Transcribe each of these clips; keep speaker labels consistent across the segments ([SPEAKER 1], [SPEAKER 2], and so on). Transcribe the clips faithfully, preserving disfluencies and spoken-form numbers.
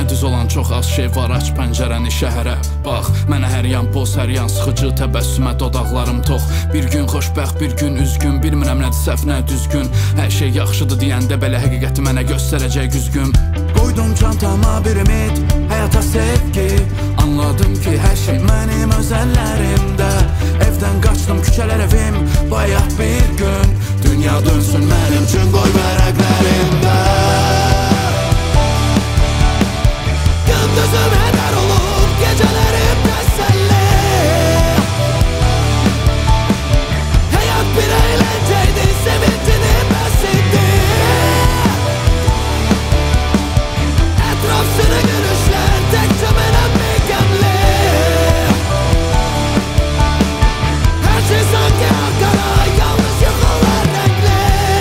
[SPEAKER 1] Düz olan çox az şey var, aç pəncərəni şəhərə bax. Mənə hər yan boz, hər yan sıxıcı, təbəssümə dodaqlarım tox. Bir gün xoşbəxt, bir gün üzgün, bilmirəm nədir səhv, nə düzgün. Hər şey yaxşıdır deyəndə belə həqiqəti mənə göstərəcək güzgün.
[SPEAKER 2] Qoydum çantama bir ümid, həyata sevgi. Anladım ki hər şey mənim öz əllərimdə. Evdən qaçdım, küçələr evim, bayaq bir gün. Dünya dönsün mənim üçün, qoy vərəqlərimdə. Gündüzüm hədər olur, gecələrim təsəlli. Həyat bir əyləncəydi, sevincini bəs etdi. Ətraf sürü gülüşlər, təkcə mənəm məqəmli. Hər şey sanki qara, yalnız yıxılır rəngli.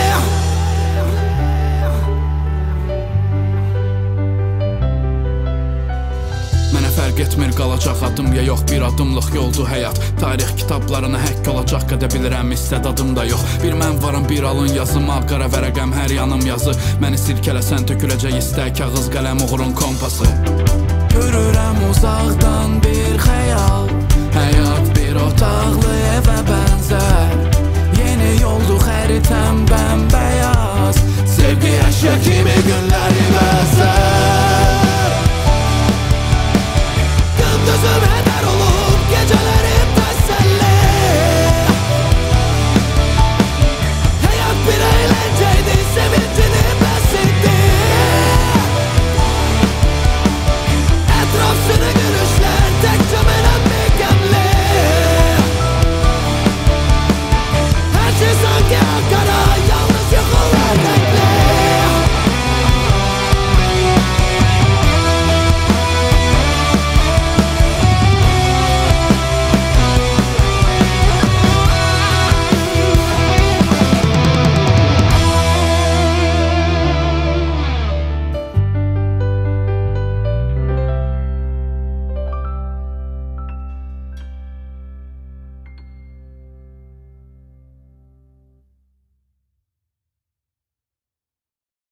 [SPEAKER 2] Mənə fərq etmir qalacaq adım ya yox, bir adımlıq yoldu həyat. Tarix kitablarına həkk olacaq qədər bilirəm, istədadım da yox. Bir mən varam, bir alın yazım, ağ qara vərəqəm, hər yanım yazı. Məni sirkələsən töküləcək istək, kağız qələm uğurun kompası. Görürəm uzaqdan bir xəyal, həyat bir otaqlı evə bənzər. Yeni yoldu xəritəm bəmbəyaz, sevgi əşya kimi günləri bəzər.